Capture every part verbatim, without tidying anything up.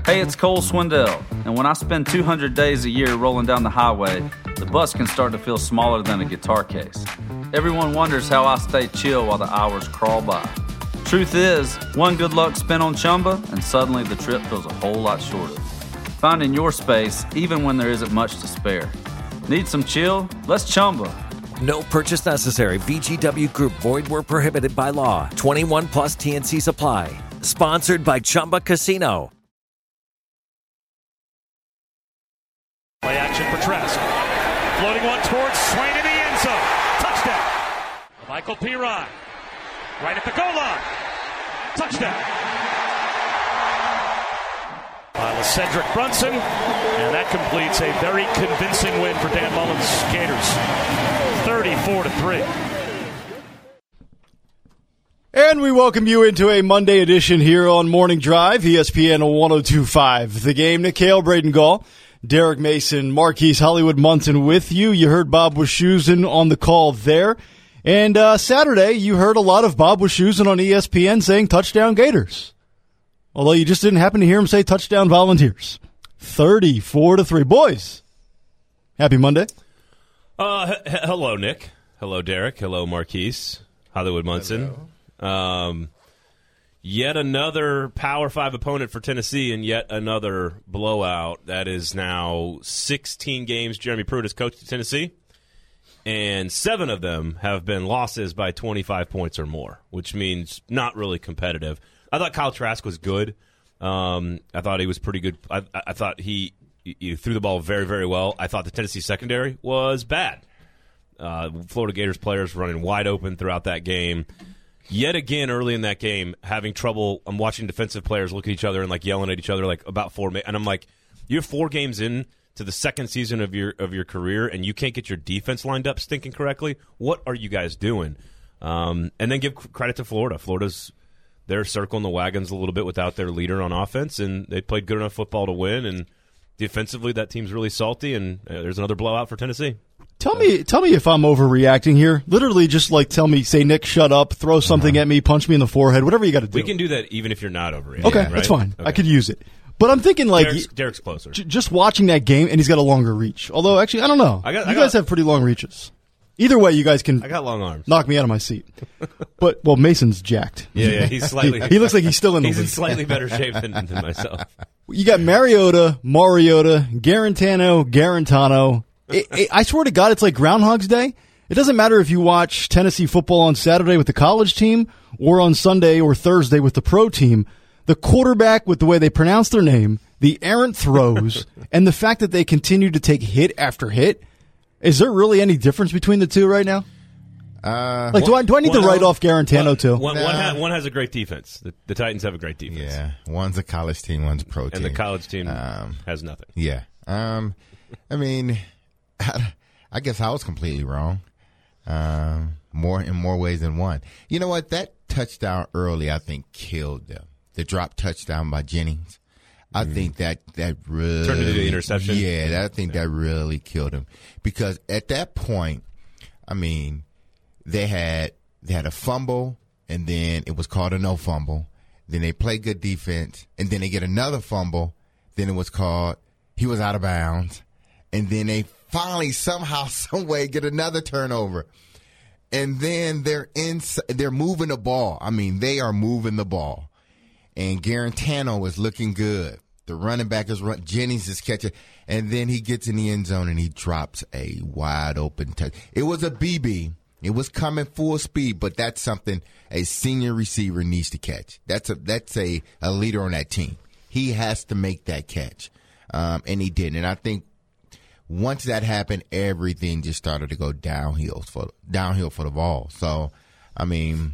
Hey, it's Cole Swindell, and when I spend two hundred days a year rolling down the highway, the bus can start to feel smaller than a guitar case. Everyone wonders how I stay chill while the hours crawl by. Truth is, one good luck spin on Chumba, and suddenly the trip feels a whole lot shorter. Finding your space, even when there isn't much to spare. Need some chill? Let's Chumba. No purchase necessary. V G W Group. Void where prohibited by law. twenty-one plus T N C Supply. Sponsored by Chumba Casino. Play action for Trask. Floating one towards Swain in the end zone. Touchdown. Michael Piron. Right at the goal line. Touchdown. Uh, Cedric Brunson. And that completes a very convincing win for Dan Mullen's Gators. thirty-four to three. And we welcome you into a Monday edition here on Morning Drive, E S P N one oh two point five. The Game, Nick Hale, Braden Gall, Derek Mason, Marquise Hollywood Munson with you. You heard Bob Wischusen on the call there. And uh, Saturday, you heard a lot of Bob Wischusen on E S P N saying touchdown Gators. Although you just didn't happen to hear him say touchdown Volunteers. thirty-four to three. Boys, happy Monday. Uh, h- hello, Nick. Hello, Derek. Hello, Marquise Hollywood Munson. Hello. Um, yet another Power Five opponent for Tennessee, and yet another blowout. That is now sixteen games Jeremy Pruitt has coached at Tennessee, and seven of them have been losses by twenty-five points or more, which means not really competitive. I thought Kyle Trask was good. Um, I thought he was pretty good. I, I thought he, he threw the ball very, very well. I thought the Tennessee secondary was bad. Uh, Florida Gators players running wide open throughout that game. Yet again, early in that game, having trouble. I'm watching defensive players look at each other and like yelling at each other like about four. And I'm like, you're four games in to the second season of your of your career, and you can't get your defense lined up stinking correctly. What are you guys doing? Um, and then give credit to Florida. Florida's they're circling the wagons a little bit without their leader on offense, and they played good enough football to win. And defensively, that team's really salty. And uh, there's another blowout for Tennessee. Tell me, tell me if I'm overreacting here. Literally, just like tell me, say, Nick, shut up, throw something uh-huh. at me, punch me in the forehead, whatever you got to do. We can do that even if you're not overreacting. Okay, right? that's fine. Okay. I could use it. But I'm thinking like Derek's, Derek's closer. J- just watching that game, and he's got a longer reach. Although, actually, I don't know. I got, you I guys got, have pretty long reaches. Either way, you guys can. I got long arms. Knock me out of my seat. But well, Mason's jacked. Yeah, yeah, he's slightly. he, he looks like he's still in the he's league. in slightly better shape than, than myself. You got Mariota, Mariota, Garantano, Garantano. It, it, I swear to God, it's like Groundhog's Day. It doesn't matter if you watch Tennessee football on Saturday with the college team or on Sunday or Thursday with the pro team. The quarterback, with the way they pronounce their name, the errant throws, and the fact that they continue to take hit after hit. Is there really any difference between the two right now? Uh, like, do I do I need to write off Garantano one, too? One, nah. one, ha- one has a great defense. The, the Titans have a great defense. Yeah, one's a college team, one's a pro team, and the college team um, has nothing. Yeah, um, I mean, I, I guess I was completely wrong. Um, more in more ways than one. You know what? That touchdown early, I think, killed them. The drop touchdown by Jennings. I mm-hmm. think that that really turned into the interception. Yeah, that, I think yeah. that really killed him because at that point, I mean, they had they had a fumble and then it was called a no fumble. Then they played good defense and then they get another fumble. Then it was called he was out of bounds, and then they finally somehow some way get another turnover. And then they're in, they're moving the ball. I mean, they are moving the ball. And Garantano is looking good. The running back is run. Jennings is catching. And then he gets in the end zone and he drops a wide open touch. It was a B B. It was coming full speed, but that's something a senior receiver needs to catch. That's a that's a, a leader on that team. He has to make that catch. Um, and he didn't. And I think once that happened, everything just started to go downhill for downhill for the ball. So, I mean,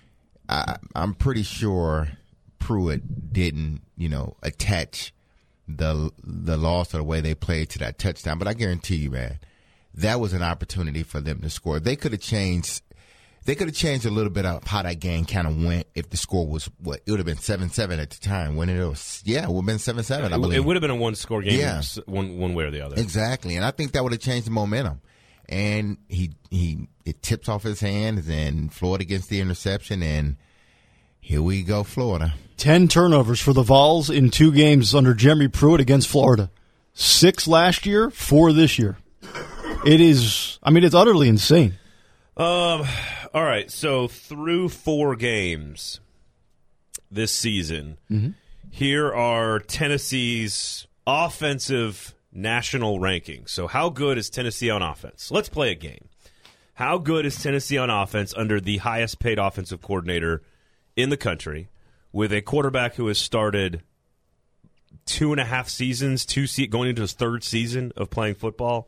I, I'm pretty sure Pruitt didn't, you know, attach the the loss or the way they played to that touchdown. But I guarantee you, man, that was an opportunity for them to score. They could have changed. They could have changed a little bit of how that game kind of went if the score was what it would have been seven seven at the time. When it was, yeah, it would have been seven seven. I believe it would have been a one score game, yeah. one one way or the other. Exactly, and I think that would have changed the momentum. And he he it tips off his hands, and Floyd gets the interception, and Here we go, Florida. Ten turnovers for the Vols in two games under Jeremy Pruitt against Florida. Six last year, four this year. It is, I mean, it's utterly insane. Um. All right, so through four games this season, mm-hmm. here are Tennessee's offensive national rankings. So how good is Tennessee on offense? Let's play a game. How good is Tennessee on offense under the highest paid offensive coordinator in the country with a quarterback who has started two and a half seasons, two se- going into his third season of playing football?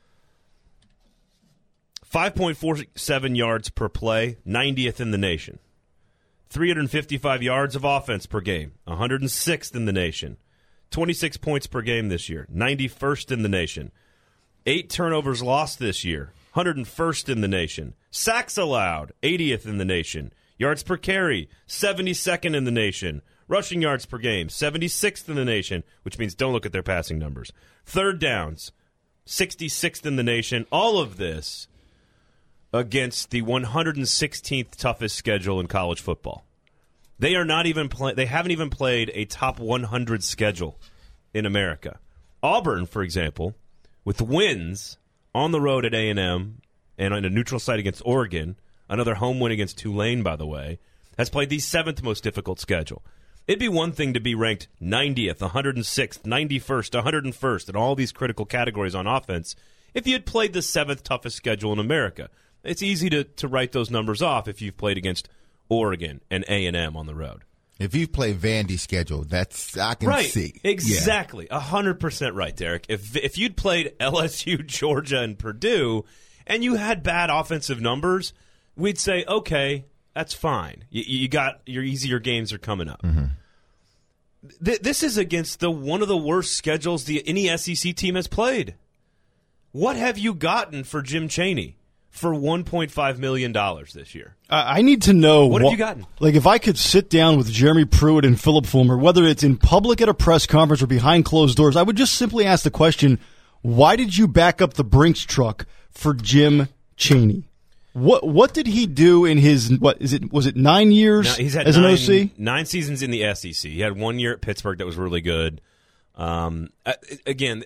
five point four seven yards per play, ninetieth in the nation. three hundred fifty-five yards of offense per game, one hundred sixth in the nation. twenty-six points per game this year, ninety-first in the nation. Eight turnovers lost this year, one hundred first in the nation. Sacks allowed, eightieth in the nation. Yards per carry, seventy-second in the nation. Rushing yards per game, seventy-sixth in the nation, which means don't look at their passing numbers. Third downs, sixty-sixth in the nation. All of this against the one hundred sixteenth toughest schedule in college football. They are not even play- they haven't even played a top one hundred schedule in America. Auburn, for example, with wins on the road at A and M and on a neutral site against Oregon, another home win against Tulane, by the way, has played the seventh most difficult schedule. It'd be one thing to be ranked ninetieth, one hundred sixth, ninety-first, one hundred first in all these critical categories on offense if you had played the seventh toughest schedule in America. It's easy to, to write those numbers off if you've played against Oregon and A and M on the road. If you've played Vandy's schedule, that's I can right. see. Exactly. A hundred percent right, Derek. If if you'd played L S U, Georgia, and Purdue, and you had bad offensive numbers, we'd say, okay, that's fine. You, you got your easier games are coming up. Mm-hmm. Th- this is against the one of the worst schedules the any S E C team has played. What have you gotten for Jim Chaney for one point five million dollars this year? I I need to know What wh- have you gotten? Like, if I could sit down with Jeremy Pruitt and Philip Fulmer, whether it's in public at a press conference or behind closed doors, I would just simply ask the question: why did you back up the Brinks truck for Jim Chaney? What what did he do in his what is it was it nine years Now, he's had as nine, an O C? Nine seasons in the S E C. He had one year at Pittsburgh that was really good. Um, again,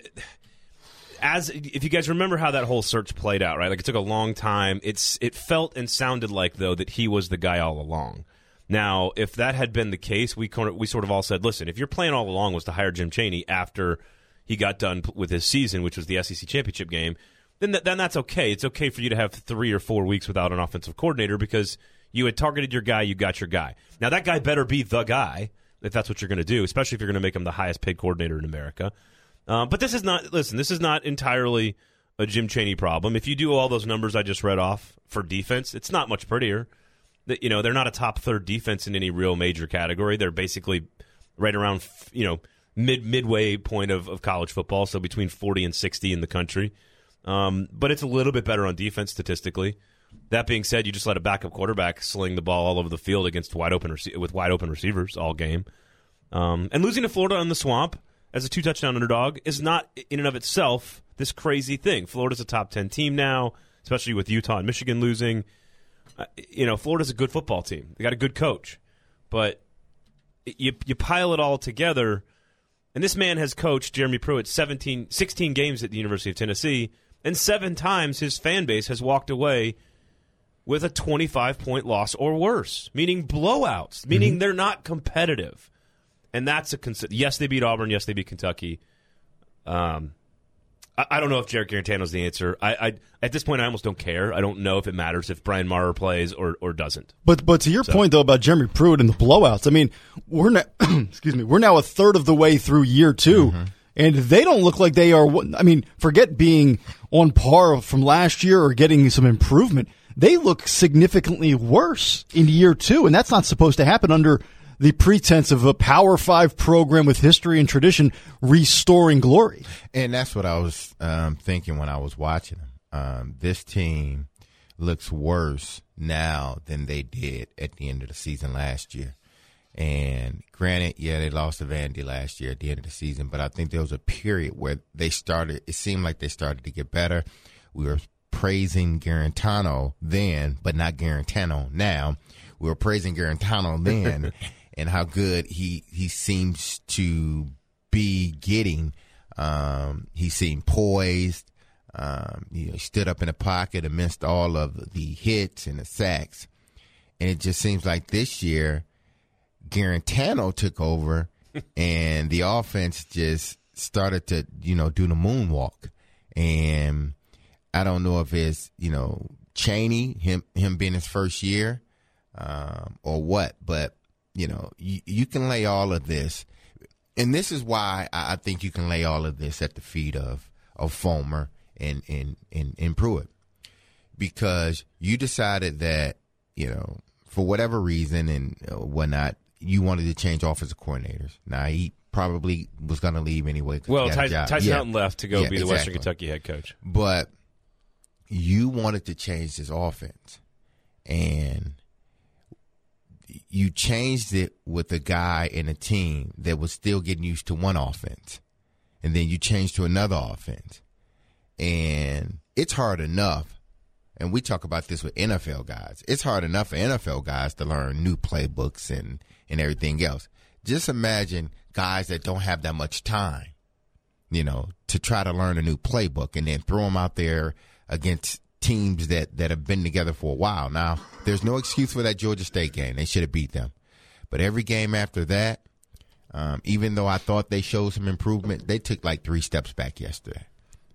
as if you guys remember how that whole search played out, right? Like, it took a long time. It's it felt and sounded like, though, that he was the guy all along. Now, if that had been the case, we we sort of all said, listen, if your plan all along was to hire Jim Chaney after he got done with his season, which was the S E C championship game, then th- then that's okay. It's okay for you to have three or four weeks without an offensive coordinator because you had targeted your guy, you got your guy. Now, that guy better be the guy if that's what you're going to do, especially if you're going to make him the highest paid coordinator in America. Um, but this is not, listen, this is not entirely a Jim Chaney problem. If you do all those numbers I just read off for defense, it's not much prettier. You know, they're not a top third defense in any real major category. They're basically right around, you know, mid midway point of, of college football, so between forty and sixty in the country. Um, but it's a little bit better on defense statistically. That being said, you just let a backup quarterback sling the ball all over the field against wide open rece- with wide open receivers all game. Um, and losing to Florida in the Swamp as a two touchdown underdog is not in and of itself this crazy thing. Florida's a top ten team now, especially with Utah and Michigan losing. Uh, you know, Florida's a good football team. They got a good coach, but you you pile it all together. And this man has coached, Jeremy Pruitt, seventeen, sixteen games at the University of Tennessee, and seven times his fan base has walked away with a twenty-five point loss or worse, meaning blowouts, meaning mm-hmm. they're not competitive. And that's a cons- yes, they beat Auburn, yes, they beat Kentucky. Um, I, I don't know if Jarrett Garantano's the answer. I, I at this point, I almost don't care. I don't know if it matters if Brian Maurer plays or, or doesn't. But but to your so. point though about Jeremy Pruitt and the blowouts, I mean, we're now excuse me, we're now a third of the way through year two, mm-hmm. and they don't look like they are. I mean, forget being on par from last year or getting some improvement. They look significantly worse in year two, and that's not supposed to happen under the pretense of a Power Five program with history and tradition restoring glory. And that's what I was um, thinking when I was watching them. Um, this team looks worse now than they did at the end of the season last year. And granted, yeah, they lost to Vandy last year at the end of the season, but I think there was a period where they started, it seemed like they started to get better. We were praising Garantano then, but not Garantano now. We we were praising Garantano then and how good he he seems to be getting. Um, he seemed poised. Um, you know, he stood up in the pocket amidst all of the hits and the sacks. And it just seems like this year, Garantano took over and the offense just started to, you know, do the moonwalk. And I don't know if it's, you know, Chaney, him him being his first year, um, or what, but, you know, you, you can lay all of this. And this is why I think you can lay all of this at the feet of, of Fulmer and, and, and, and Pruitt. Because you decided that, you know, for whatever reason and whatnot, you wanted to change offensive coordinators. Now, he probably was going to leave anyway. Well, Ty- Tyson yeah. Helton left to go yeah, be the exactly. Western Kentucky head coach. But you wanted to change this offense. And you changed it with a guy and a team that was still getting used to one offense. And then you changed to another offense. And it's hard enough, and we talk about this with N F L guys, it's hard enough for N F L guys to learn new playbooks and, and everything else. Just imagine guys that don't have that much time, you know, to try to learn a new playbook and then throw them out there against teams that, that have been together for a while. Now, there's no excuse for that Georgia State game. They should have beat them. But every game after that, um, even though I thought they showed some improvement, they took like three steps back yesterday.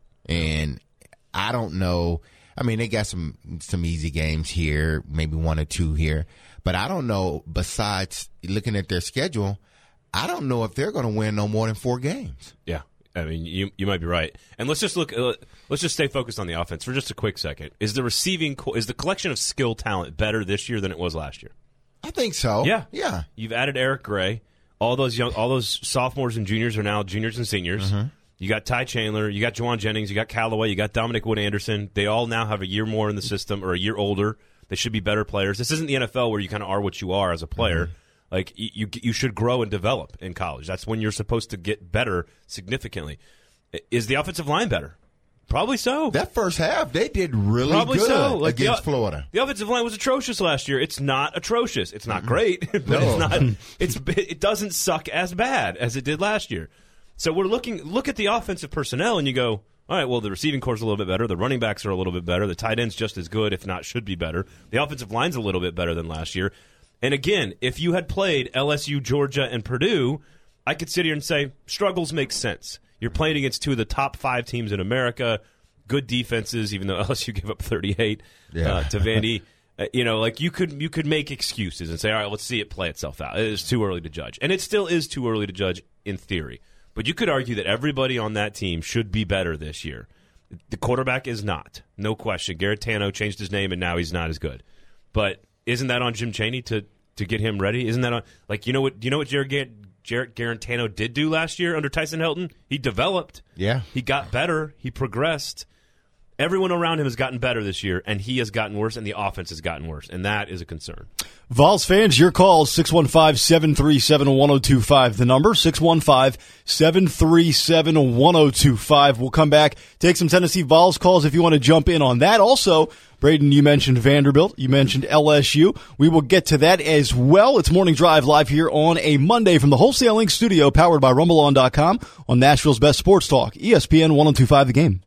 And I don't know. I mean, they got some some easy games here, maybe one or two here. But I don't know, besides looking at their schedule, I don't know if they're going to win no more than four games. Yeah. I mean, you you might be right. And let's just look. Uh, let's just stay focused on the offense for just a quick second. Is the receiving co- is the collection of skill talent better this year than it was last year? I think so. Yeah, yeah. You've added Eric Gray. All those young, all those sophomores and juniors are now juniors and seniors. Mm-hmm. You got Ty Chandler. You got Juwan Jennings. You got Callaway. You got Dominic Wood Anderson. They all now have a year more in the system or a year older. They should be better players. This isn't the N F L where you kind of are what you are as a player. Mm-hmm. Like you, you should grow and develop in college. That's when you're supposed to get better significantly. Is the offensive line better? Probably so. That first half, they did really Probably good so. Like against the, Florida. The offensive line was atrocious last year. It's not atrocious. It's not great, but No. it's not. It's it doesn't suck as bad as it did last year. So we're looking look at the offensive personnel, and you go, all right. Well, the receiving corps is a little bit better. The running backs are a little bit better. The tight end's just as good, if not should be better. The offensive line's a little bit better than last year. And again, if you had played L S U, Georgia, and Purdue, I could sit here and say struggles make sense. You're playing against two of the top five teams in America, good defenses, even though L S U gave up thirty-eight yeah. uh, to Vandy. Uh, you know, like you could you could make excuses and say, all right, let's see it play itself out. It is too early to judge. And it still is too early to judge in theory. But you could argue that everybody on that team should be better this year. The quarterback is not. No question. Garantano changed his name, and now he's not as good. But isn't that on Jim Chaney to, to get him ready? Isn't that on – like, you know what you know what Jared Garant, Jarrett Garantano did do last year under Tyson Helton? He developed. Yeah. He got better. He progressed. Everyone around him has gotten better this year, and he has gotten worse, and the offense has gotten worse, and that is a concern. Vols fans, your calls, six one five, seven three seven, one oh two five. The number, six one five, seven three seven, one oh two five. We'll come back, take some Tennessee Vols calls if you want to jump in on that. Also, Braden, you mentioned Vanderbilt. You mentioned L S U. We will get to that as well. It's Morning Drive live here on a Monday from the Wholesale Link studio, powered by Rumble On dot com on Nashville's best sports talk, E S P N one oh two five The Game.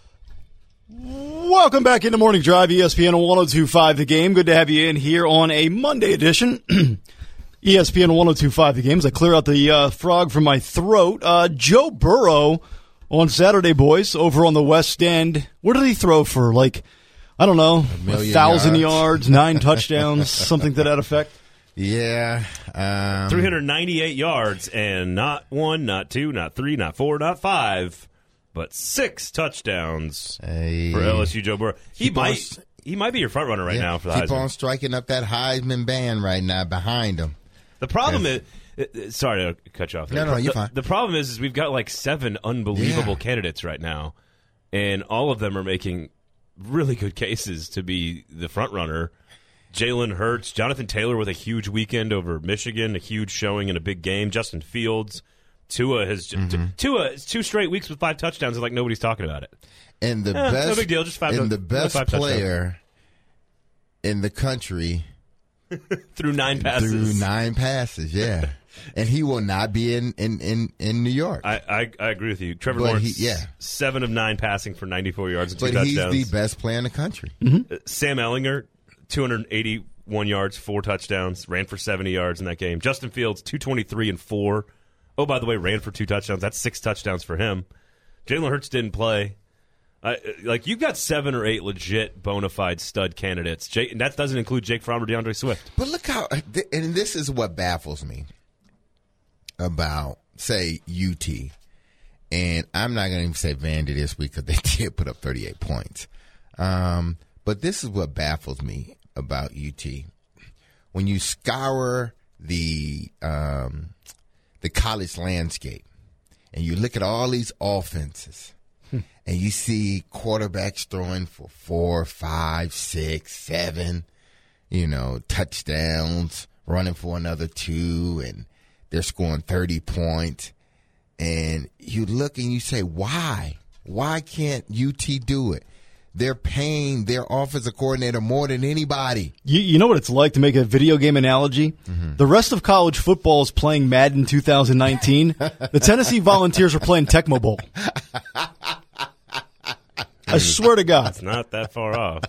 Welcome back into Morning Drive, E S P N one oh two five The Game. Good to have you in here on a Monday edition. E S P N one oh two five The Game. As I clear out the uh, frog from my throat. Uh, Joe Burrow on Saturday, boys, over on the West End. What did he throw for? Like, I don't know, a, a thousand yards. yards, nine touchdowns, something to that effect. Yeah. Um, three hundred ninety-eight yards, and not one, not two, not three, not four, not five, but six touchdowns hey. for L S U Joe Burrow. He Keep might on, he might be your front runner right yeah, now for the keep Heisman. on striking up that Heisman band right now behind him. The problem is, uh, sorry to cut you off there. No, no, you're the, fine. The problem is, is we've got like seven unbelievable Yeah. candidates right now, and all of them are making really good cases to be the front runner. Jalen Hurts, Jonathan Taylor with a huge weekend over Michigan, a huge showing in a big game. Justin Fields, Tua has mm-hmm. Tua two straight weeks with five touchdowns, and like nobody's talking about it. And the eh, best, no big deal, just five. And to, the best five player in the country Through nine passes. Through nine passes, yeah. And he will not be in, in, in, in New York. I, I, I agree with you. Trevor But Lawrence, he- yeah. seven of nine passing for ninety-four yards and two But touchdowns. he's the best player in the country. Mm-hmm. Uh, Sam Ellinger, two hundred eighty-one yards, four touchdowns, ran for seventy yards in that game. Justin Fields, two twenty-three and four. Oh, by the way, ran for two touchdowns. That's six touchdowns for him. Jalen Hurts didn't play. Uh, like, you've got seven or eight legit bona fide stud candidates. Jake, and that doesn't include Jake Fromm or DeAndre Swift. But look how, and this is what baffles me about, say, U T. And I'm not going to even say Vandy this week because they did put up thirty-eight points. Um, but this is what baffles me about U T. When you scour the um, the college landscape and you look at all these offenses and you see quarterbacks throwing for four, five, six, seven, you know, touchdowns, running for another two, and they're scoring thirty points. And you look and you say, why? Why can't U T do it? They're paying their offensive coordinator more than anybody. You, you know what it's like to make a video game analogy? Mm-hmm. The rest of college football is playing Madden twenty nineteen. The Tennessee Volunteers are playing Tecmo Bowl. I swear to God. It's not that far off.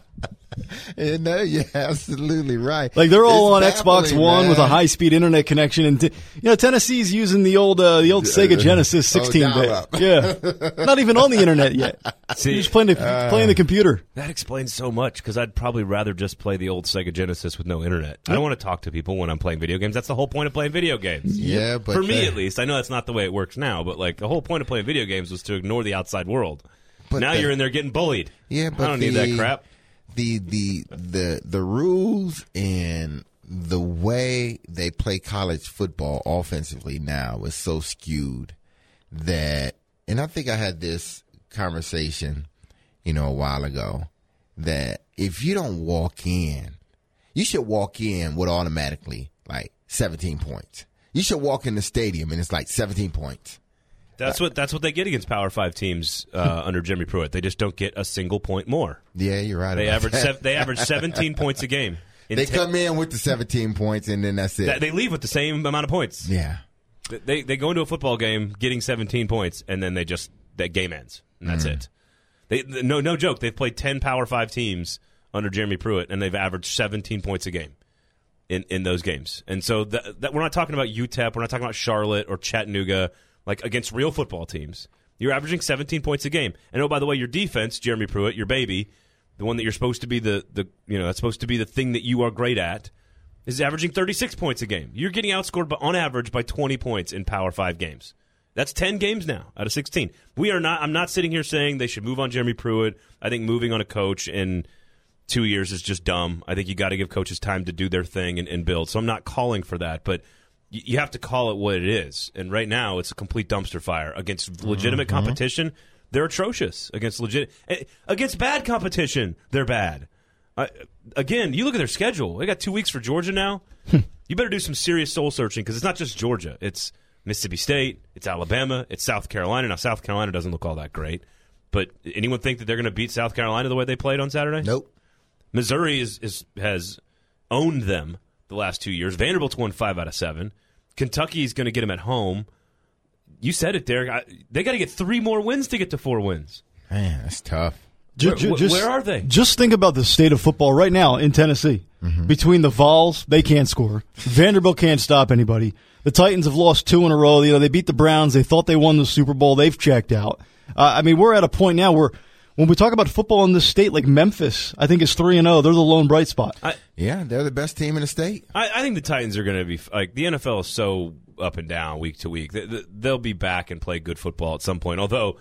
And no, you're absolutely right. Like, they're all on It's Xbox baffling, One man. with a high-speed internet connection, and t- you know Tennessee's using the old uh, the old Sega Genesis sixteen bit. dial-up. Yeah, not even on the internet yet. See, You're just playing the Uh, playing the computer. that explains so much because I'd probably rather just play the old Sega Genesis with no internet. I don't want to talk to people when I'm playing video games. That's the whole point of playing video games. Yeah, but For me, uh, at least. I know that's not the way it works now, but like the whole point of playing video games was to ignore the outside world. But now the- you're in there getting bullied. Yeah, but I don't the, need that crap. The the the the rules and the way they play college football offensively now is so skewed that, and I think I had this conversation, you know, a while ago, that if you don't walk in, you should walk in with automatically like seventeen points. You should walk in the stadium and it's like seventeen points. That's what that's what they get against Power Five teams uh, under Jimmy Pruitt. They just don't get a single point more. Yeah, you're right. They about average that. sev- they average seventeen points a game. In They ten- come in with the seventeen points and then that's it. Th- They leave with the same amount of points. yeah. They they go into a football game getting seventeen points, and then they just that game ends, and that's Mm. it. They no no joke. They've played ten Power Five teams under Jeremy Pruitt, and they've averaged seventeen points a game in, in those games. And so that, that we're not talking about U T E P, we're not talking about Charlotte or Chattanooga, like against real football teams. You're averaging seventeen points a game. And oh, by the way, your defense, Jeremy Pruitt, your baby, the one that you're supposed to be the the you know that's supposed to be the thing that you are great at, is averaging thirty-six points a game. You're getting outscored by, on average by twenty points in Power Five games. That's ten games now out of sixteen. We are not. I'm not sitting here saying they should move on Jeremy Pruitt. I think moving on a coach in two years is just dumb. I think you got to give coaches time to do their thing and, and build. So I'm not calling for that, but you, you have to call it what it is. And right now, it's a complete dumpster fire against legitimate Mm-hmm. competition. They're atrocious against legit eh, against bad competition. They're bad. Uh, again, you look at their schedule. They got two weeks for Georgia now. You better do some serious soul searching because it's not just Georgia. It's Mississippi State. It's Alabama. It's South Carolina. Now, South Carolina doesn't look all that great. But anyone think that they're going to beat South Carolina the way they played on Saturday? Nope. Missouri is, is has owned them the last two years. Vanderbilt's won five out of seven. Kentucky's going to get them at home. You said it, Derek. I, they got to get three more wins to get to four wins. Man, that's tough. Ju- Where- ju- wh- just- where are they? Just think about the state of football right now in Tennessee. Mm-hmm. Between the Vols, they can't score. Vanderbilt can't stop anybody. The Titans have lost two in a row. You know, they beat the Browns. They thought they won the Super Bowl. They've checked out. Uh, I mean, we're at a point now where when we talk about football in this state, like Memphis, I think is three and zero. They're the lone bright spot. I, Yeah, they're the best team in the state. I, I think the Titans are going to be like the N F L is so up and down week to week. They, they, they'll be back and play good football at some point. Although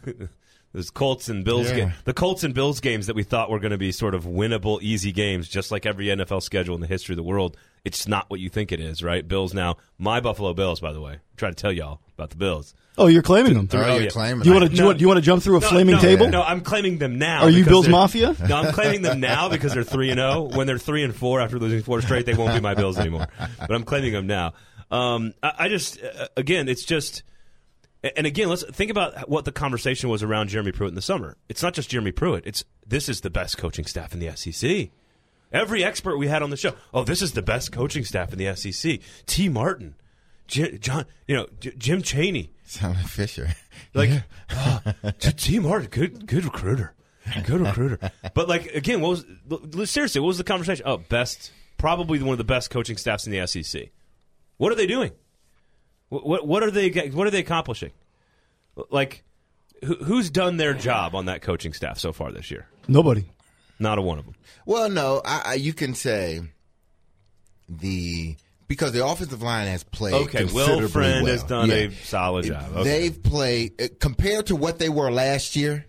those Colts and Bills, Yeah. ga- the Colts and Bills games that we thought were going to be sort of winnable, easy games, just like every N F L schedule in the history of the world, it's not what you think it is, right? Bills now, my Buffalo Bills, by the way. I'm trying to tell y'all about the Bills. Oh, you're claiming them. Oh, Oh, you're yeah. claiming. Do you want to that. do, you want, do you want to jump through a No, flaming no, table? No, I'm claiming them now. Are you because Bills they're- Mafia? No, I'm claiming them now because they're three and zero. When they're three and four after losing four straight, they won't be my Bills anymore. But I'm claiming them now. Um, I, I just, uh, again, it's just, and again, let's think about what the conversation was around Jeremy Pruitt in the summer. It's not just Jeremy Pruitt. It's this is the best coaching staff in the S E C. Every expert we had on the show, oh, this is the best coaching staff in the S E C. T. Martin, J- John, you know, J- Jim Chaney. Sound like Fisher. Like, oh, T. Martin, good, good recruiter. Good recruiter. But, like, again, what was, seriously, what was the conversation? Oh, best, probably one of the best coaching staffs in the S E C. What are they doing? What, what, what are they, what are they accomplishing? Like, who, who's done their job on that coaching staff so far this year? Nobody. Not a one of them. Well, no, I, I, you can say the because the offensive line has played. Okay, considerably Will Friend well. has done yeah. a solid job. Okay. They've played compared to what they were last year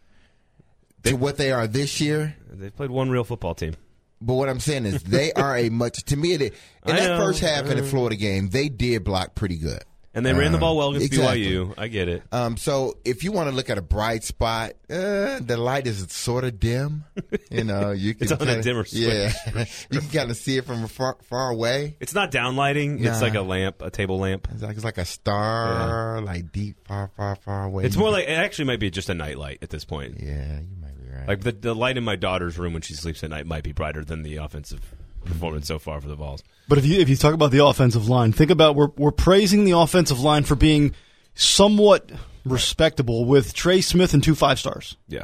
to what they are this year. They've played one real football team. But what I'm saying is they are a much to me. They, in I that know, first half in the Florida game, they did block pretty good. And they ran the ball well against exactly. B Y U. I get it. Um, so if you want to look at a bright spot, uh, the light is sort of dim. You know, you can It's on kinda, a dimmer switch. Yeah, you can kind of see it from far, far away. It's not downlighting. Nah. It's like a lamp, a table lamp. It's like it's like a star, Yeah. like deep, far, far, far away. It's more like it actually might be just a night light at this point. yeah, you might be right. Like the the light in my daughter's room when she sleeps at night might be brighter than the offensive performance so far for the Vols. But if you if you talk about the offensive line, think about we're we're praising the offensive line for being somewhat respectable with Trey Smith and two five stars. Yeah.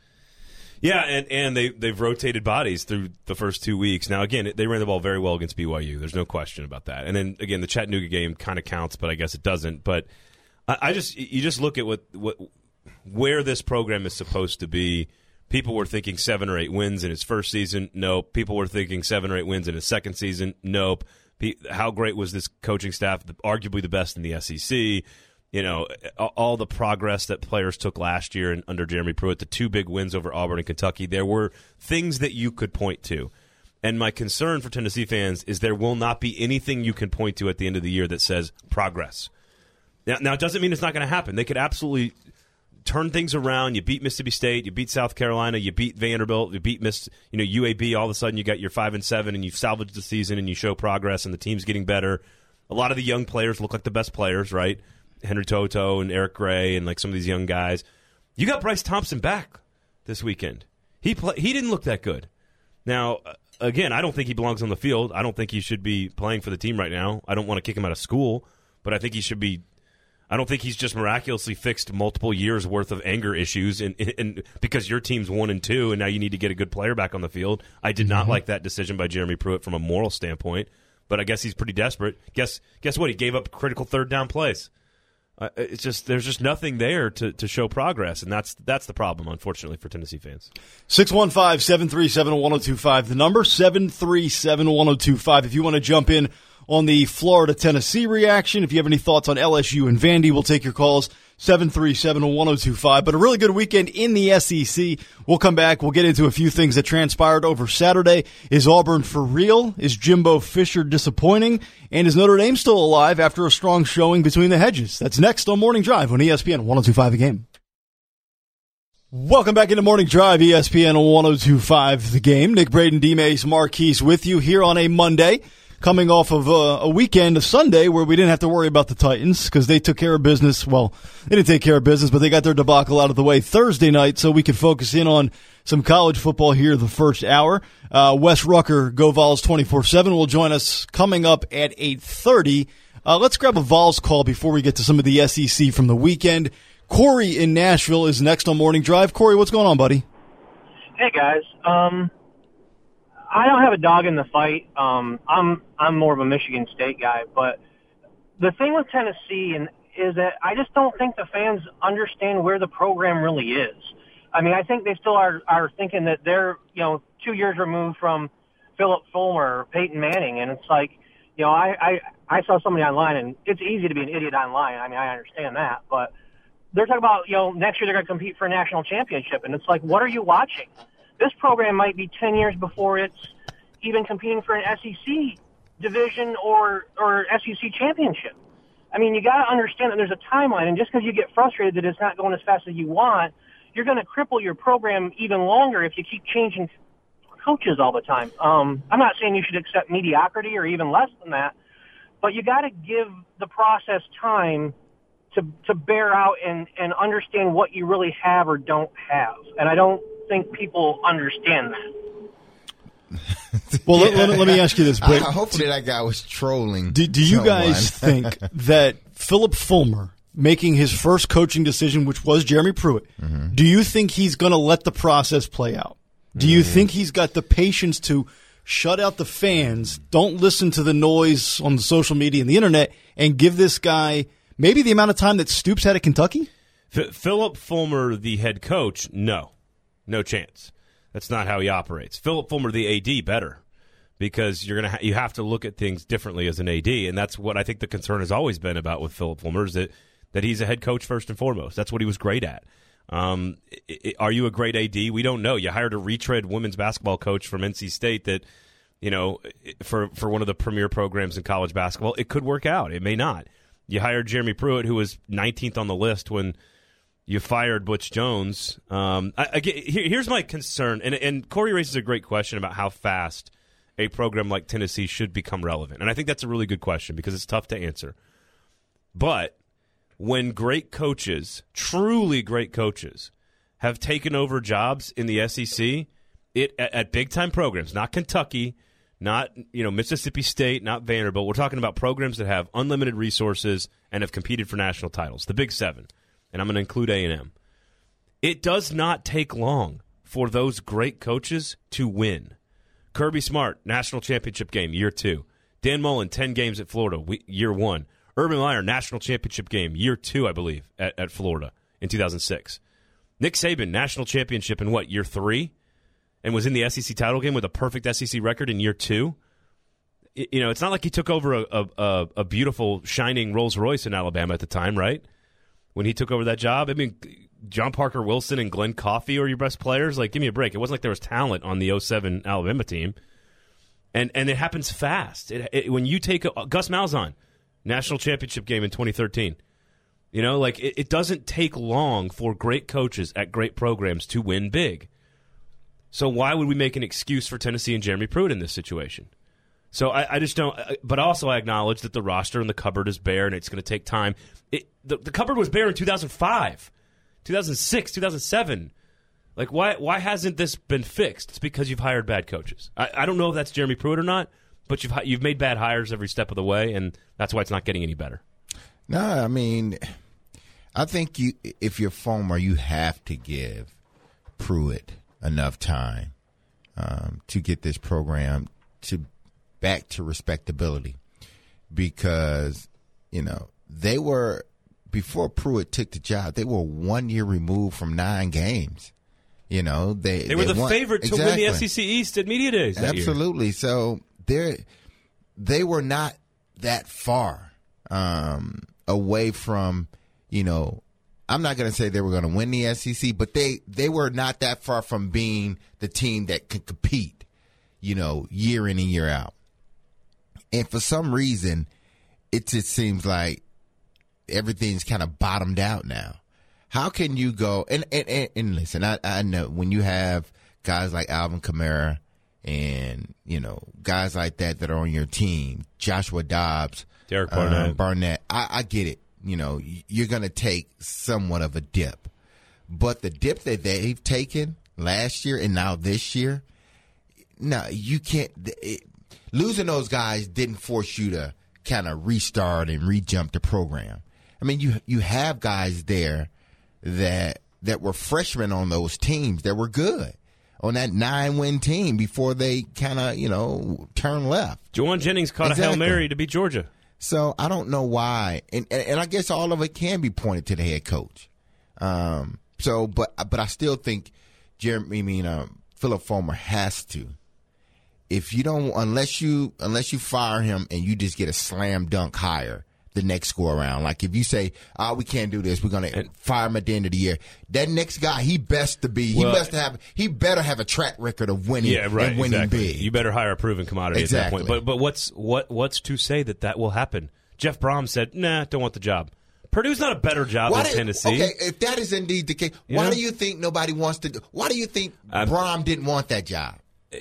Yeah, and, and they, they've rotated bodies through the first two weeks. Now, again, they ran the ball very well against B Y U. There's no question about that. And then, again, the Chattanooga game kind of counts, but I guess it doesn't. But I, I just you just look at what, what where this program is supposed to be. People were thinking seven or eight wins in his first season. Nope. People were thinking seven or eight wins in his second season. Nope. How great was this coaching staff? Arguably the best in the S E C. You know, all the progress that players took last year and under Jeremy Pruitt, the two big wins over Auburn and Kentucky, there were things that you could point to. And my concern for Tennessee fans is there will not be anything you can point to at the end of the year that says progress. Now, now it doesn't mean it's not going to happen. They could absolutely turn things around. You beat Mississippi State, you beat South Carolina, you beat Vanderbilt, you beat Miss, you know, U A B. All of a sudden, you got your five and seven, and you've salvaged the season, and you show progress, and the team's getting better. A lot of the young players look like the best players, right? Henry Toto and Eric Gray and like some of these young guys. You got Bryce Thompson back this weekend. He play, he didn't look that good. Now, again, I don't think he belongs on the field. I don't think he should be playing for the team right now. I don't want to kick him out of school, but I think he should be. I don't think he's just miraculously fixed multiple years worth of anger issues, and, and because your team's one and two, and now you need to get a good player back on the field. I did not mm-hmm. like that decision by Jeremy Pruitt from a moral standpoint, but I guess he's pretty desperate. Guess guess what? He gave up critical third down plays. Uh, it's just there's just nothing there to, to show progress, and that's that's the problem, unfortunately, for Tennessee fans. six one five, seven three seven, one oh two five. The number, seven three seven, one oh two five. If you want to jump in on the Florida-Tennessee reaction, if you have any thoughts on L S U and Vandy, we'll take your calls, seven three seven, one oh two five. But a really good weekend in the S E C. We'll come back. We'll get into a few things that transpired over Saturday. Is Auburn for real? Is Jimbo Fisher disappointing? And is Notre Dame still alive after a strong showing between the hedges? That's next on Morning Drive on E S P N one oh two five The Game. Welcome back into Morning Drive, E S P N one oh two five The Game. Nick Braden, D-Mace, Marquise with you here on a Monday, coming off of a, a weekend, a Sunday, where we didn't have to worry about the Titans because they took care of business. Well, they didn't take care of business, but they got their debacle out of the way Thursday night, so we could focus in on some college football here the first hour. Uh, Wes Rucker, Go Vols twenty-four seven, will join us coming up at eight thirty. Uh, let's grab a Vols call before we get to some of the S E C from the weekend. Corey in Nashville is next on Morning Drive. Corey, what's going on, buddy? Hey, guys. Um, I don't have a dog in the fight. Um, I'm I'm more of a Michigan State guy, but the thing with Tennessee and is that I just don't think the fans understand where the program really is. I mean, I think they still are are thinking that they're, you know, two years removed from Philip Fulmer or Peyton Manning, and it's like, you know, I, I, I saw somebody online, and it's easy to be an idiot online. I mean, I understand that, but they're talking about, you know, next year they're going to compete for a national championship, and it's like, what are you watching? This program might be ten years before it's even competing for an S E C division or, or S E C championship. I mean, you got to understand that there's a timeline, and just because you get frustrated that it's not going as fast as you want, you're going to cripple your program even longer if you keep changing coaches all the time. Um, I'm not saying you should accept mediocrity or even less than that, but you got to give the process time to to bear out and, and understand what you really have or don't have. And I don't think people understand that. Well, yeah. let, let, let me ask you this, Britt. Uh, hopefully that guy was trolling. Do, do you guys think that Philip Fulmer making his first coaching decision, which was Jeremy Pruitt, mm-hmm. do you think he's going to let the process play out? Do you mm-hmm. think he's got the patience to shut out the fans, don't listen to the noise on the social media and the internet, and give this guy maybe the amount of time that Stoops had at Kentucky? F- Philip Fulmer, the head coach, no. No chance. That's not how he operates. Philip Fulmer, the A D, better. Because you're gonna ha- you have to look at things differently as an A D, and that's what I think the concern has always been about with Philip Fulmer, is that that he's a head coach first and foremost. That's what he was great at. Um, it, it, are you a great A D? We don't know. You hired a retread women's basketball coach from N C State that, you know, for, for one of the premier programs in college basketball. It could work out. It may not. You hired Jeremy Pruitt, who was nineteenth on the list when you fired Butch Jones. Um, I, I get, here, here's my concern, and, and Corey raises a great question about how fast a program like Tennessee should become relevant. And I think that's a really good question because it's tough to answer. But when great coaches, truly great coaches, have taken over jobs in the S E C, it at, at big-time programs, not Kentucky, not you know Mississippi State, not Vanderbilt. We're talking about programs that have unlimited resources and have competed for national titles, the Big Seven, and I'm going to include A and M. It does not take long for those great coaches to win. Kirby Smart, national championship game, year two. Dan Mullen, ten games at Florida, year one. Urban Meyer, national championship game, year two, I believe, at, at Florida in two thousand six. Nick Saban, national championship in what, year three? And was in the S E C title game with a perfect S E C record in year two? It, you know, it's not like he took over a, a, a beautiful, shining Rolls-Royce in Alabama at the time, right? When he took over that job. I mean, John Parker Wilson and Glenn Coffey are your best players. Like, give me a break. It wasn't like there was talent on the oh seven Alabama team. And and it happens fast. It, it, when you take a, Gus Malzahn, national championship game in twenty thirteen. You know, like it, it doesn't take long for great coaches at great programs to win big. So why would we make an excuse for Tennessee and Jeremy Pruitt in this situation? So I, I just don't. But also I acknowledge that the roster and the cupboard is bare, and it's going to take time. It, the, the cupboard was bare in two thousand five, two thousand six, two thousand seven. Like why why hasn't this been fixed? It's because you've hired bad coaches. I, I don't know if that's Jeremy Pruitt or not. But you've you've made bad hires every step of the way, and that's why it's not getting any better. No, I mean, I think you if you're Fulmer, you have to give Pruitt enough time um, to get this program to back to respectability, because you know they were before Pruitt took the job, they were one year removed from nine games. You know they they were they the won, favorite to exactly. win the S E C East at Media Days. That Absolutely, year. so. They they were not that far um, away from, you know, I'm not going to say they were going to win the S E C, but they, they were not that far from being the team that could compete, you know, year in and year out. And for some reason, it just seems like everything's kind of bottomed out now. How can you go and, and, and, and listen, I, I know when you have guys like Alvin Kamara, and, you know, guys like that that are on your team, Joshua Dobbs, Derek Barnett. Uh, Barnett, I, I get it. You know, you're going to take somewhat of a dip. But the dip that they've taken last year and now this year, no, you can't. It, losing those guys didn't force you to kind of restart and re-jump the program. I mean, you you have guys there that that were freshmen on those teams that were good. On that nine-win team before they kind of, you know, turn left. Juwan Jennings caught exactly. a Hail Mary to beat Georgia. So I don't know why. And, and and I guess all of it can be pointed to the head coach. Um. So, but but I still think Jeremy, I mean, um, Philip Fulmer has to. If you don't, unless you unless you fire him and you just get a slam dunk hire the next go around. Like if you say, "Oh, we can't do this. We're going to fire him at the end of the year." That next guy, he best to be. He well, best to have. He better have a track record of winning. Yeah, right. And winning exactly. big. You better hire a proven commodity exactly. at that point. But but what's what what's to say that that will happen? Jeff Brom said, "Nah, don't want the job." Purdue's not a better job why than did, Tennessee. Okay, if that is indeed the case, you why know? do you think nobody wants to? Do, why do you think um, Brom didn't want that job?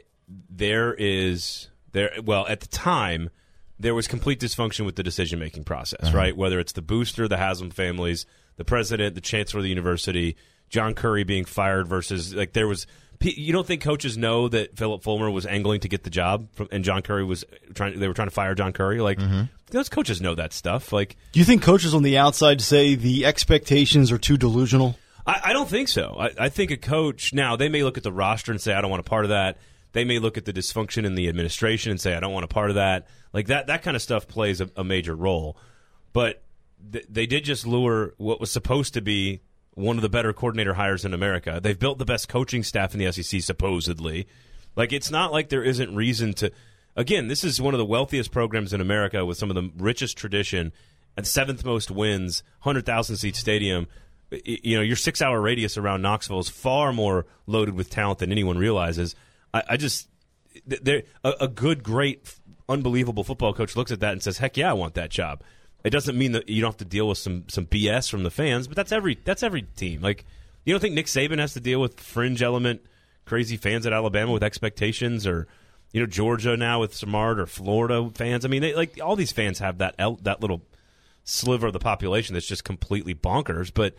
There is there. Well, at the time, there was complete dysfunction with the decision-making process, uh-huh. right? Whether it's the booster, the Haslam families, the president, the chancellor of the university, John Curry being fired versus like there was You don't think coaches know that Philip Fulmer was angling to get the job, from, and John Curry was trying? They were trying to fire John Curry. Like mm-hmm. those coaches know that stuff. Like, do you think coaches on the outside say the expectations are too delusional? I, I don't think so. I, I think a coach now they may look at the roster and say, I don't want a part of that. They may look at the dysfunction in the administration and say, I don't want a part of that. Like that, that kind of stuff plays a, a major role. But th- they did just lure what was supposed to be one of the better coordinator hires in America. They've built the best coaching staff in the S E C, supposedly. Like, it's not like there isn't reason to – again, this is one of the wealthiest programs in America with some of the richest tradition and seventh most wins, one hundred thousand seat stadium. You know, your six-hour radius around Knoxville is far more loaded with talent than anyone realizes. I, I just – a, a good, great, unbelievable football coach looks at that and says, heck yeah, I want that job. It doesn't mean that you don't have to deal with some, some B S from the fans, but that's every that's every team. Like, you don't think Nick Saban has to deal with fringe element, crazy fans at Alabama with expectations, or you know Georgia now with Smart, or Florida fans? I mean, they, like all these fans have that that little sliver of the population that's just completely bonkers. But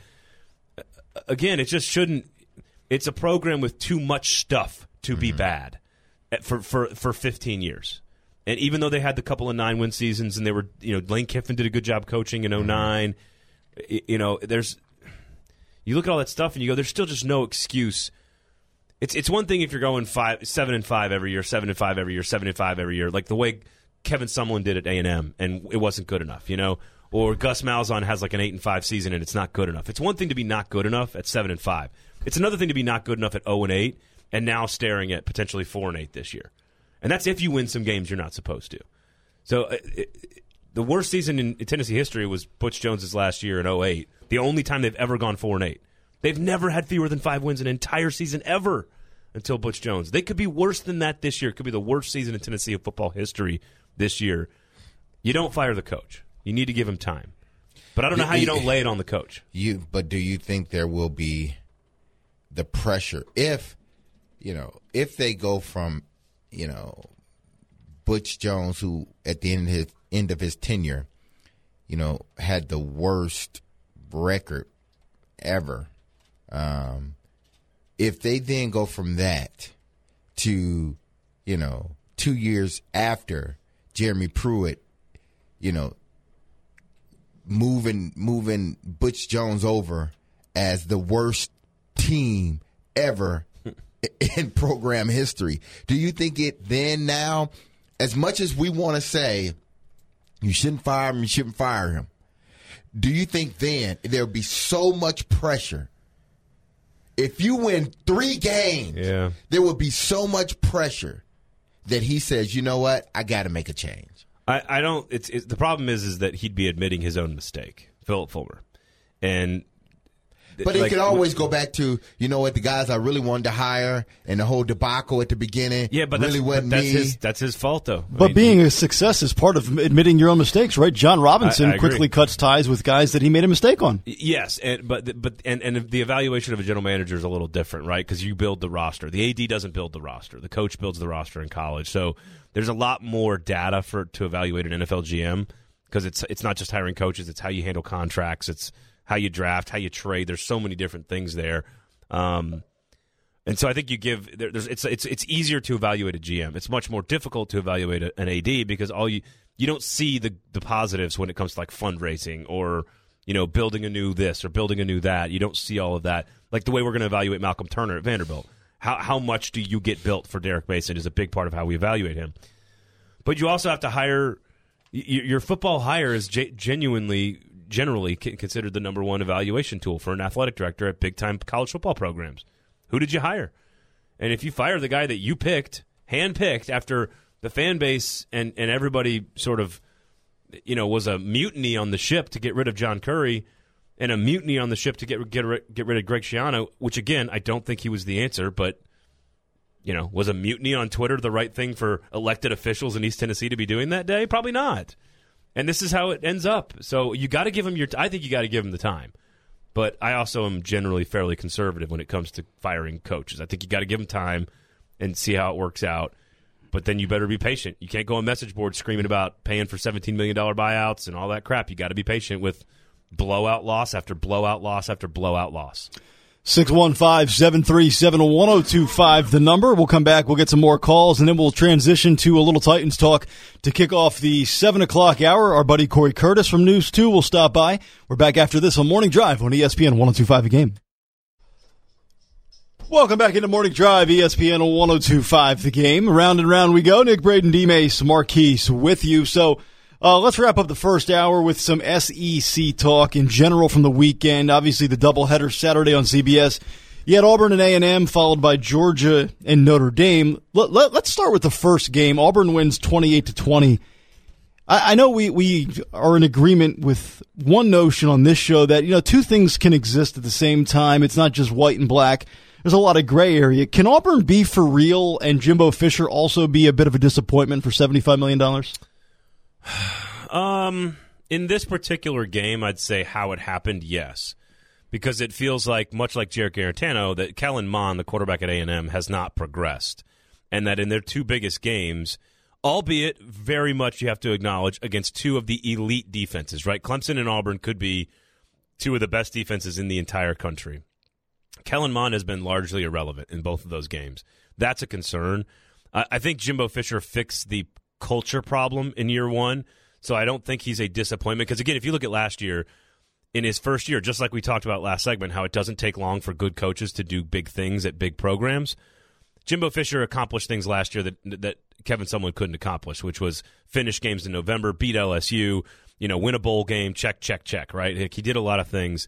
again, it just shouldn't. It's a program with too much stuff to mm-hmm. be bad for for for fifteen years. And even though they had the couple of nine-win seasons, and they were, you know, Lane Kiffin did a good job coaching in oh nine, mm-hmm. you know, there's, you look at all that stuff and you go, there's still just no excuse. It's it's one thing if you're going five, seven and five every year, seven and five every year, seven and five every year, like the way Kevin Sumlin did at A and M, and it wasn't good enough, you know, or Gus Malzahn has like an eight and five season and it's not good enough. It's one thing to be not good enough at seven and five. It's another thing to be not good enough at oh and eight, and now staring at potentially four and eight this year. And that's if you win some games you're not supposed to. So uh, it, the worst season in Tennessee history was Butch Jones's last year in oh eight. The only time they've ever gone four and eight. They've never had fewer than five wins an entire season ever until Butch Jones. They could be worse than that this year. It could be the worst season in Tennessee football history this year. You don't fire the coach. You need to give him time. But I don't know how you don't lay it on the coach. You, but do you think there will be the pressure if, you know, if they go from, you know, Butch Jones, who at the end of his, end of his tenure, you know, had the worst record ever. Um, if they then go from that to, you know, two years after Jeremy Pruitt, you know, moving moving Butch Jones over as the worst team ever in program history, do you think it then now, as much as we want to say you shouldn't fire him, you shouldn't fire him, do you think then there'll be so much pressure? If you win three games, yeah. there will be so much pressure that he says, you know what, I got to make a change. I, I don't. It's, it's the problem is is that he'd be admitting his own mistake, Philip Fulmer, and. But like, it could always go back to, you know what, the guys I really wanted to hire and the whole debacle at the beginning yeah, but really that's, wasn't but that's me. His, that's his fault, though. But I mean, being he, a success is part of admitting your own mistakes, right? John Robinson I, I quickly cuts ties with guys that he made a mistake on. Yes, and, but but and, and the evaluation of a general manager is a little different, right? Because you build the roster. The A D doesn't build the roster. The coach builds the roster in college. So there's a lot more data for to evaluate an N F L G M because it's it's not just hiring coaches. It's how you handle contracts. It's how you draft, how you trade. There's so many different things there. Um, and so I think you give there, there's it's it's it's easier to evaluate a G M. It's much more difficult to evaluate a, an A D because all you you don't see the the positives when it comes to like fundraising or you know building a new this or building a new that. You don't see all of that. Like the way we're going to evaluate Malcolm Turner at Vanderbilt. How how much do you get built for Derek Mason is a big part of how we evaluate him. But you also have to hire your football hire is genuinely. generally considered the number one evaluation tool for an athletic director at big-time college football programs. Who did you hire? And if you fire the guy that you picked, hand-picked, after the fan base and, and everybody sort of, you know, was a mutiny on the ship to get rid of John Curry and a mutiny on the ship to get, get, get rid of Greg Schiano, which, again, I don't think he was the answer, but, you know, was a mutiny on Twitter the right thing for elected officials in East Tennessee to be doing that day? Probably not. And this is how it ends up. So you got to give him your. I think you got to give him the time, but I also am generally fairly conservative when it comes to firing coaches. I think you got to give them time and see how it works out. But then you better be patient. You can't go on message boards screaming about paying for seventeen million dollars buyouts and all that crap. You got to be patient with blowout loss after blowout loss after blowout loss. six one five, seven three seven, one oh two five, the number. We'll come back, we'll get some more calls, and then we'll transition to a little Titans talk to kick off the seven o'clock hour. Our buddy Corey Curtis from News two will stop by. We're back after this on Morning Drive on E S P N one oh two five The Game. Welcome back into Morning Drive, E S P N one oh two five The Game. Round and round we go. Nick Braden, D-Mace, Marquise with you. So uh, let's wrap up the first hour with some S E C talk in general from the weekend. Obviously the doubleheader Saturday on C B S. You had Auburn and A and M followed by Georgia and Notre Dame. Let, let, let's start with the first game. Auburn wins twenty-eight to twenty. I, I know we, we are in agreement with one notion on this show that, you know, two things can exist at the same time. It's not just white and black. There's a lot of gray area. Can Auburn be for real and Jimbo Fisher also be a bit of a disappointment for seventy-five million dollars? Um, in this particular game, I'd say how it happened, yes. Because it feels like, much like Jarrett Garantano, that Kellen Mond, the quarterback at A and M, has not progressed. And that in their two biggest games, albeit very much you have to acknowledge against two of the elite defenses, right? Clemson and Auburn could be two of the best defenses in the entire country. Kellen Mond has been largely irrelevant in both of those games. That's a concern. I, I think Jimbo Fisher fixed the culture problem in year one, so I don't think he's a disappointment. Because, again, if you look at last year, in his first year, just like we talked about last segment, how it doesn't take long for good coaches to do big things at big programs, Jimbo Fisher accomplished things last year that that Kevin Sumlin couldn't accomplish, which was finish games in November, beat L S U, you know, win a bowl game, check, check, check, right? Like, he did a lot of things.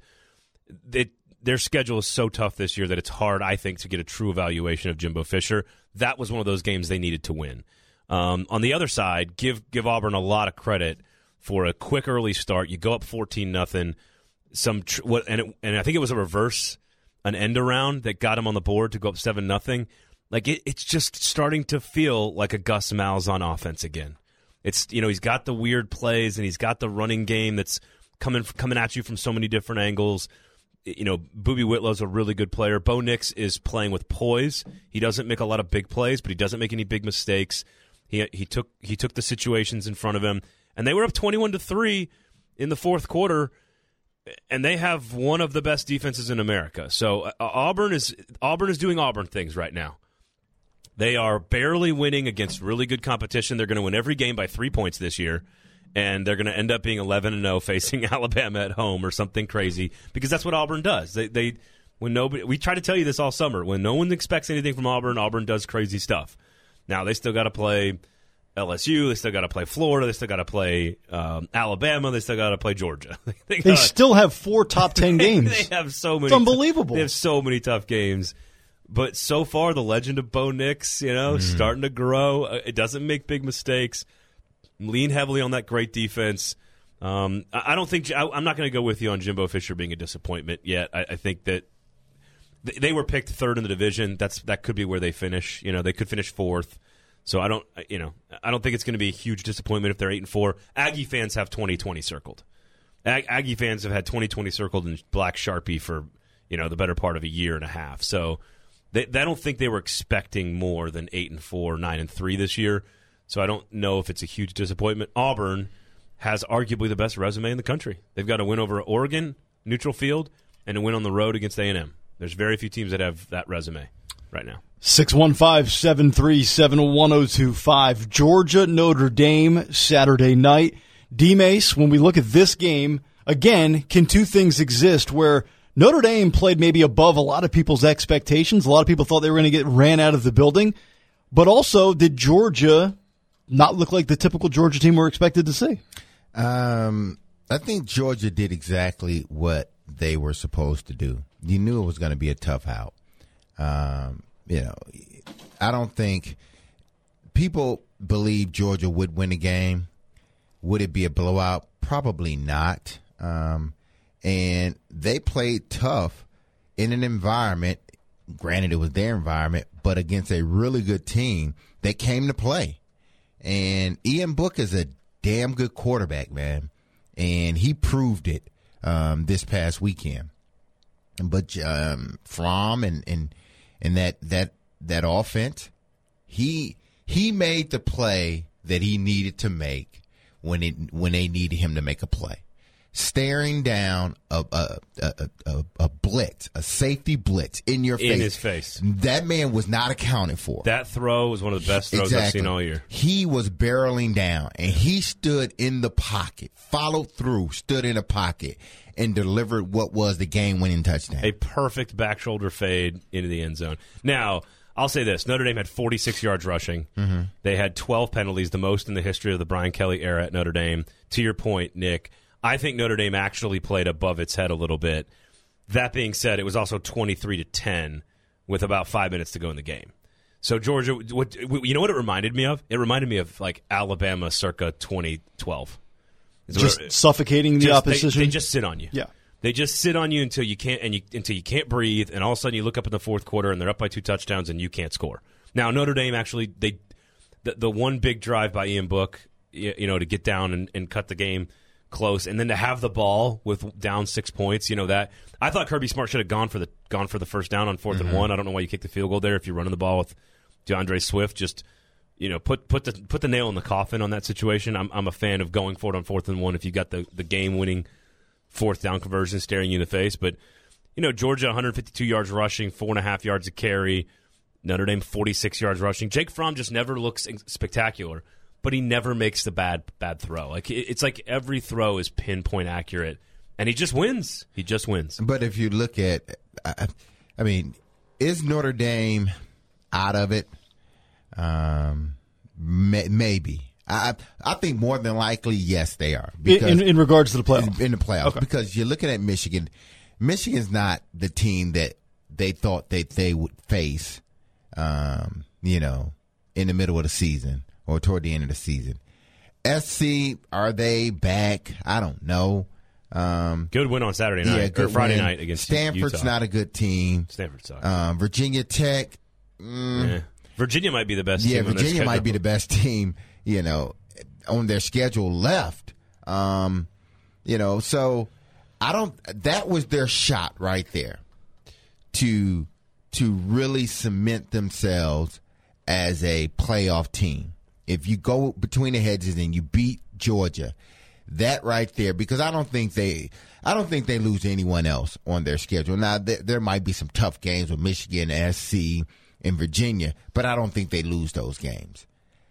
It, Their schedule is so tough this year that it's hard, I think, to get a true evaluation of Jimbo Fisher. That was one of those games they needed to win. Um, on the other side, give give Auburn a lot of credit for a quick early start. You go up fourteen nothing. Some tr- what and it, and I think it was a reverse, an end around that got him on the board to go up seven nothing. Like it, it's just starting to feel like a Gus Malzahn offense again. It's you know he's got the weird plays and he's got the running game that's coming coming at you from so many different angles. You know, Boobie Whitlow's a really good player. Bo Nix is playing with poise. He doesn't make a lot of big plays, but he doesn't make any big mistakes. He he took he took the situations in front of him, and they were up twenty-one to three in the fourth quarter, and they have one of the best defenses in America. So uh, Auburn is Auburn is doing Auburn things right now. They are barely winning against really good competition. They're going to win every game by three points this year. And they're going to end up being eleven and oh facing Alabama at home or something crazy because that's what Auburn does. They they when nobody we try to tell you this all summer. When no one expects anything from Auburn, Auburn does crazy stuff. Now they still got to play L S U. They still got to play Florida. They still got to play um, Alabama. They still got to play Georgia. they they still have four top ten games. They have so many. It's unbelievable. They have so many tough games. But so far, the legend of Bo Nix, you know, mm. starting to grow. It doesn't make big mistakes. Lean heavily on that great defense. Um, I don't think I, I'm not going to go with you on Jimbo Fisher being a disappointment yet. I, I think that th- they were picked third in the division. That's that could be where they finish. You know, they could finish fourth. So I don't, you know, I don't think it's going to be a huge disappointment if they're eight and four. Aggie fans have twenty twenty circled. Ag- Aggie fans have had twenty twenty circled in black Sharpie for you know the better part of a year and a half. So they, I don't think they were expecting more than eight and four, nine and three this year. So I don't know if it's a huge disappointment. Auburn has arguably the best resume in the country. They've got a win over Oregon, neutral field, and a win on the road against A and M. There's very few teams that have that resume right now. six one five, seven three seven, one oh two five. Georgia, Notre Dame, Saturday night. D-Mace, when we look at this game, again, can two things exist where Notre Dame played maybe above a lot of people's expectations? A lot of people thought they were going to get ran out of the building. But also, did Georgia not look like the typical Georgia team we're expected to see? Um, I think Georgia did exactly what they were supposed to do. You knew it was going to be a tough out. Um, you know, I don't think people believe Georgia would win a game. Would it be a blowout? Probably not. Um, and they played tough in an environment, granted it was their environment, but against a really good team that came to play. And Ian Book is a damn good quarterback, man. And he proved it um, this past weekend. But um, Fromm and, and and that that that offense, he he made the play that he needed to make when it when they needed him to make a play. staring down a a, a, a, a blitz, a safety blitz in your face. In his face. That man was not accounted for. That throw was one of the best throws exactly. I've seen all year. He was barreling down, and he stood in the pocket, followed through, stood in the pocket, and delivered what was the game-winning touchdown. A perfect back shoulder fade into the end zone. Now, I'll say this. Notre Dame had forty-six yards rushing. Mm-hmm. They had twelve penalties, the most in the history of the Brian Kelly era at Notre Dame. To your point, Nick, I think Notre Dame actually played above its head a little bit. That being said, it was also twenty-three to ten with about five minutes to go in the game. So Georgia, what, you know what it reminded me of? It reminded me of like Alabama circa twenty twelve. Just it, suffocating the just, opposition. They, they just sit on you. Yeah, they just sit on you until you can't, and you until you can't breathe, and all of a sudden you look up in the fourth quarter and they're up by two touchdowns and you can't score. Now Notre Dame actually, they the, the one big drive by Ian Book, you, you know, to get down and, and cut the game close, and then to have the ball with down six points, you know that I thought Kirby Smart should have gone for the gone for the first down on fourth mm-hmm. and one. I don't know why you kicked the field goal there if you're running the ball with DeAndre Swift. Just you know, put put the put the nail in the coffin on that situation. I'm I'm a fan of going for it on fourth and one if you got the, the game winning fourth down conversion staring you in the face. But you know, Georgia one hundred fifty-two yards rushing, four and a half yards a carry. Notre Dame forty-six yards rushing. Jake Fromm just never looks spectacular, but he never makes the bad bad throw. Like it's like every throw is pinpoint accurate, and he just wins. He just wins. But if you look at, I, I mean, is Notre Dame out of it? Um, may, maybe. I I think more than likely, yes, they are. Because in, in regards to the playoffs, in, in the playoffs, okay. Because you're looking at Michigan. Michigan's not the team that they thought that they would face. Um, you know, in the middle of the season or toward the end of the season. S C, are they back? I don't know. Um, good win on Saturday night yeah, good or Friday win. night against Stanford's Utah. Not a good team. Stanford sucks. Um, Virginia Tech. Mm, yeah. Virginia might be the best yeah, team. Yeah, Virginia might be the best team, you know, on their schedule left. Um, you know, so I don't – that was their shot right there to to really cement themselves as a playoff team. If you go between the hedges and you beat Georgia, that right there, because I don't think they – I don't think they lose to anyone else on their schedule. Now, there, there might be some tough games with Michigan, S C, in Virginia, but I don't think they lose those games.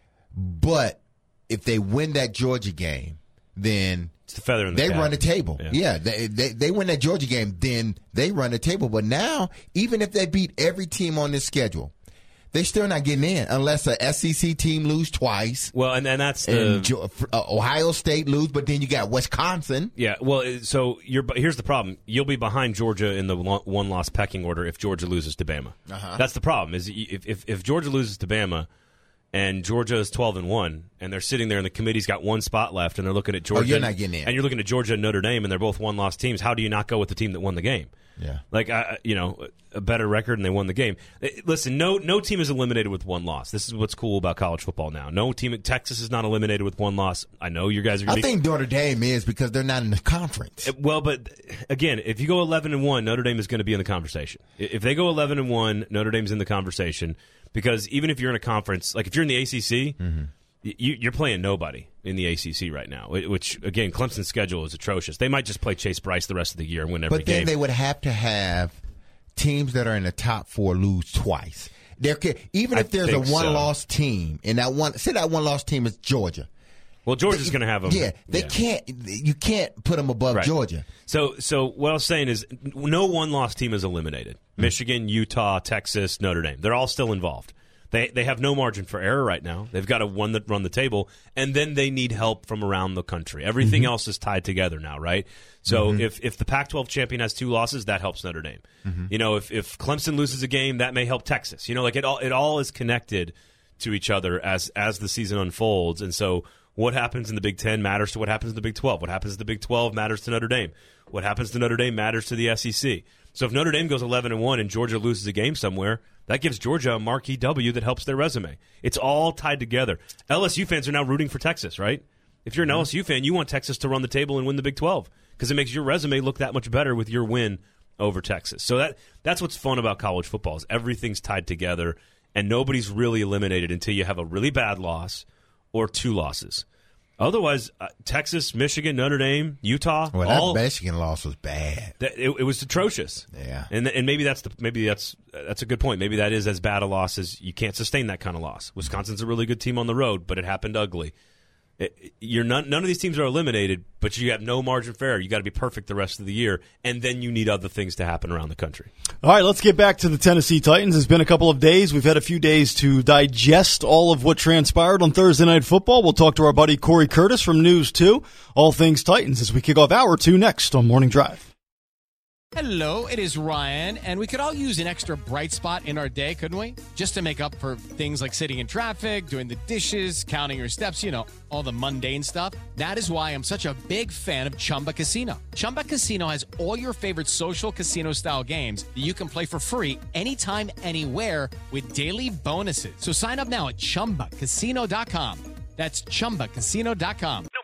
But if they win that Georgia game, then it's the feather in the they cap. run the table. Yeah, yeah they, they they win that Georgia game, then they run the table. But now, even if they beat every team on this schedule, they're still not getting in unless a S E C team lose twice. Well, and, and that's the and uh, Ohio State lose, but then you got Wisconsin. Yeah, well, so you're here's the problem: you'll be behind Georgia in the one loss pecking order if Georgia loses to Bama. Uh-huh. That's the problem. Is if, if if Georgia loses to Bama, and Georgia is twelve and one, and they're sitting there, and the committee's got one spot left, and they're looking at Georgia. Oh, you're not getting in. And you're looking at Georgia and Notre Dame, and they're both one loss teams. How do you not go with the team that won the game? Yeah, like uh, you know, a better record and they won the game. Listen, no no team is eliminated with one loss. This is what's cool about college football now. No team. Texas is not eliminated with one loss. I know you guys are. Gonna I be, think Notre Dame is because they're not in the conference. Well, but again, if you go eleven and one, Notre Dame is going to be in the conversation. If they go eleven and one, Notre Dame's in the conversation because even if you're in a conference, like if you're in the A C C. Mm-hmm. You, you're playing nobody in the A C C right now, which, again, Clemson's schedule is atrocious. They might just play Chase Bryce the rest of the year and win every game. But then game. They would have to have teams that are in the top four lose twice. There could, even if I there's a one-loss so. team, and that one, say that one-loss team is Georgia. Well, Georgia's going to have them. Yeah, they yeah. can't. You can't put them above right. Georgia. So, so what I was saying is, no one-loss team is eliminated. Mm-hmm. Michigan, Utah, Texas, Notre Dame. They're all still involved. They they have no margin for error right now. They've got to one that run the table, and then they need help from around the country. Everything mm-hmm. else is tied together now, right? So mm-hmm. if, if the Pac twelve champion has two losses, that helps Notre Dame. Mm-hmm. You know, if, if Clemson loses a game, that may help Texas. You know, like it all it all is connected to each other as as the season unfolds. And so what happens in the Big Ten matters to what happens in the Big twelve. What happens in the Big twelve matters to Notre Dame. What happens to Notre Dame matters to the S E C. So if Notre Dame goes eleven and one and Georgia loses a game somewhere, that gives Georgia a marquee W that helps their resume. It's all tied together. L S U fans are now rooting for Texas, right? If you're an mm-hmm. L S U fan, you want Texas to run the table and win the Big twelve because it makes your resume look that much better with your win over Texas. So that that's what's fun about college football is everything's tied together and nobody's really eliminated until you have a really bad loss or two losses. Otherwise, uh, Texas, Michigan, Notre Dame, Utah. Well, all, that Michigan loss was bad. That, it, it was atrocious. Yeah, and and maybe that's the maybe that's that's a good point. Maybe that is as bad a loss as you can't sustain that kind of loss. Wisconsin's a really good team on the road, but it happened ugly. It, you're none, none of these teams are eliminated, but you have no margin for error. You got to be perfect the rest of the year, and then you need other things to happen around the country. All right, let's get back to the Tennessee Titans. It's been a couple of days. We've had a few days to digest all of what transpired on Thursday Night Football. We'll talk to our buddy Corey Curtis from News two, all things Titans, as we kick off hour two next on Morning Drive. Hello, it is Ryan, and we could all use an extra bright spot in our day, couldn't we? Just to make up for things like sitting in traffic, doing the dishes, counting your steps, you know, all the mundane stuff. That is why I'm such a big fan of Chumba Casino. Chumba Casino has all your favorite social casino-style games that you can play for free anytime, anywhere with daily bonuses. So sign up now at chumba casino dot com. That's chumba casino dot com.